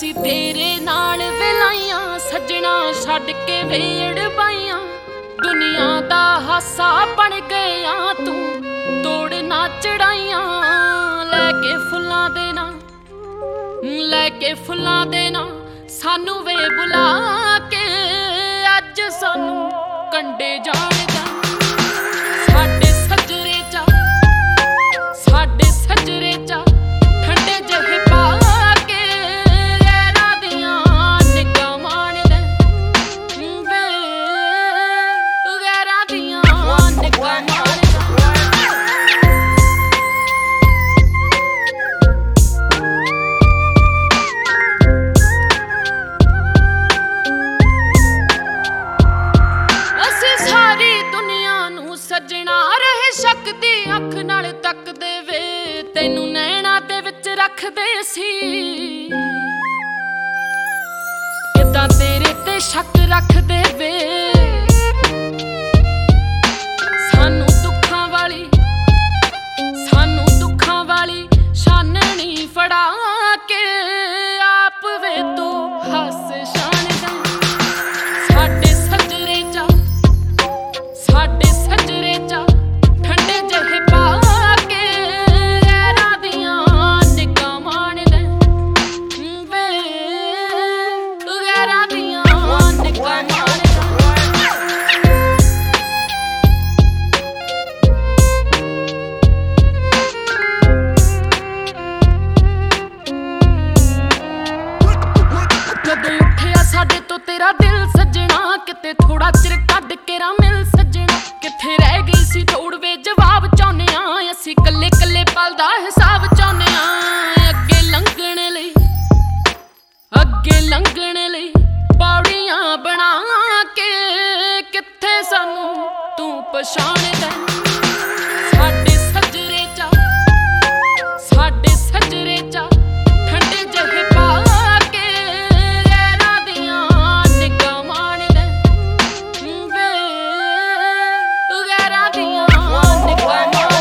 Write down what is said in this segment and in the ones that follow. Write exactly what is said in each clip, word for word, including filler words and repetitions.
ਅਸੀਂ ਤੇਰੇ ਨਾਲ ਵੇਲਾਈਆਂ ਸੱਜਣਾ ਛੱਡ ਕੇ ਵੇੜ ਪਾਈਆਂ। ਦੁਨੀਆ ਦਾ ਹਾਸਾ ਬਣ ਗਿਆ ਤੂੰ ਤੋੜ ਨਾ ਚੜਾਈਆਂ। ਲੈ ਕੇ ਫੁੱਲਾਂ ਦੇ ਨਾ ਲੈ ਕੇ ਫੁੱਲਾਂ ਦੇ ਨਾ ਸਾਨੂੰ ਵੇ ਬੁਲਾ ਕੇ ਅੱਜ ਸਾਨੂੰ ਕੰਡੇ ਜਾਣਦਾ। ਸਾਡੇ ਸੱਜਰੇ ਚ ਸਾਡੇ ਸੱਜਰੇ ਚ ਠੰਡੇ ਜਿਹੇ ਪਾ ਕੇ ਗੈਰਾਂ ਦੀਆਂ ਨਿੱਘਾਂ ਮਾਣਦੇ ਵੇ ਗੈਰਾਂ ਦੀਆਂ ਨਿੱਘਾਂ ਮਾਣਦੇ। ਸੱਜਣਾ ਰਹੇ ਸ਼ੱਕ ਦੀ ਅੱਖ ਨਾਲ ਤੱਕਦੇ ਵੇ ਤੈਨੂੰ ਨੈਣਾ ਦੇ ਵਿੱਚ ਰੱਖਦੇ ਸੀ। ਕਿੱਦਾਂ ਤੇਰੇ ਤੇ ਸ਼ੱਕ ਰੱਖਦੇ ਵੇ ਸਾਨੂੰ ਦੁੱਖਾਂ ਵਾਲੀ ਸਾਨੂੰ ਦੁੱਖਾਂ ਵਾਲੀ ਛਾਨਣੀ ਫੜਾ ਕੇ ਆਪ ਵੇ ਤੂੰ ਹੱਸ ਛਾਣਦਾ। ਸਾਡੇ ਸੱਜਰੇ ਚ ਸਾਡੇ ਸੱਜਰੇ ਚ ਠੰਡੇ ਜਿਹੇ ਪਾ ਕੇ ਗੈਰਾਂ ਦੀਆਂ ਨਿੱਘਾਂ ਮਾਣਦੇ ਵੇ ਗੈਰਾਂ ਦੀਆਂ ਨਿੱਘਾਂ ਮਾਣਦੇ। ਜਦੋਂ ਉੱਠਿਆ ਸਾਡੇ ਤੋਂ ਤੇਰਾ ਦਿਲ ਸੱਜਣਾ ਕਿਤੇ ਥੋੜਾ ਚਿਰ ਕੱਢ ਕੇ ਰਾ ਮਿਲ ਸੱਜਣਾ। ਕਿੱਥੇ ਰਹਿ ਗਈ ਸੀ ਥੋੜ ਵੇ ਜਵਾਬ ਚਾਹੁੰਦੇ ਆ ਅਸੀਂ ਕੱਲੇ ਕੱਲੇ ਪਲ ਦਾ ਹਿਸਾਬ ਚਾਹੁੰਦੇ ਆ। ਅੱਗੇ ਲੰਘਣ ਲਈ ਅੱਗੇ ਲੰਘਣ ਲਈ ਪੌੜੀਆਂ ਬਣਾ ਕੇ ਕਿੱਥੇ ਸਾਨੂੰ ਤੂੰ ਪਛਾਣਦਾ। ਸਾਡੇ ਸੱਜਰੇ ਚ ਸਾਡੇ ਸੱਜਰੇ ਚ ਠੰਡੇ ਜਿਹੇ ਪਾ ਕੇ ਗੈਰਾਂ ਦੀਆਂ ਨਿੱਘਾਂ ਮਾਣਦੇ ਵੇ ਗੈਰਾਂ ਦੀਆਂ ਨਿੱਘਾਂ ਮਾਣਦੇ।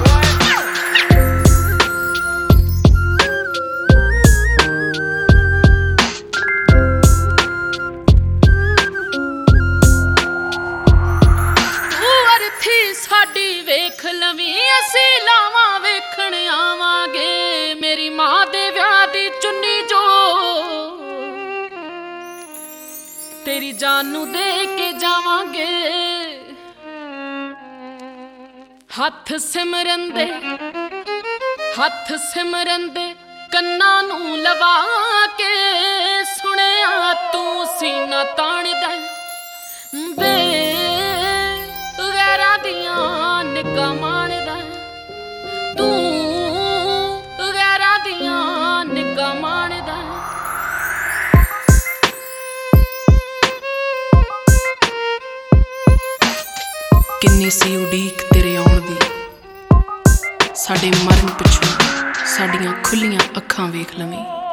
ਤੂੰ ਅਰਥੀ ਸਾਡੀ ਵੇਖ ਲਵੀਂ ਅਸੀਂ ਲਾਵਾਂ ਵੇਖਣ ਆਵਾਂਗੇ। ਮੇਰੀ ਮਾਂ ਦੇ ਵਿਆਹ ਦੀ ਚੁੰਨੀ ਜੋ ਤੇਰੀ ਜਾਨ ਨੂੰ ਦੇ ਕੇ ਜਾਵਾਂਗੇ। ਹੱਥ ਸਿਮਰਨ ਦੇ ਹੱਥ ਸਿਮਰਨ ਦੇ ਕੰਨਾਂ ਨੂੰ ਲਵਾ ਕੇ ਸੁਣਿਆ ਤੂੰ ਸੀਨਾ ਤਾਣਦਾ ਵੇ ਗੈਰਾਂ ਦੀਆਂ ਨਿੱਘਾਂ ਮਾਣਦਾ। ਤੂੰ ਗੈਰਾਂ ਦੀਆਂ ਨਿੱਘਾਂ ਮਾਣਦਾ। ਕਿੰਨੀ ਸੀ ਉਡੀਕ ਤੇਰੇ ਆਉਣ ਦੀ ਸਾਡੇ ਮਰਨ ਪਿੱਛੋਂ ਸਾਡੀਆਂ ਖੁੱਲੀਆਂ ਅੱਖਾਂ ਵੇਖ ਲਵੀਂ।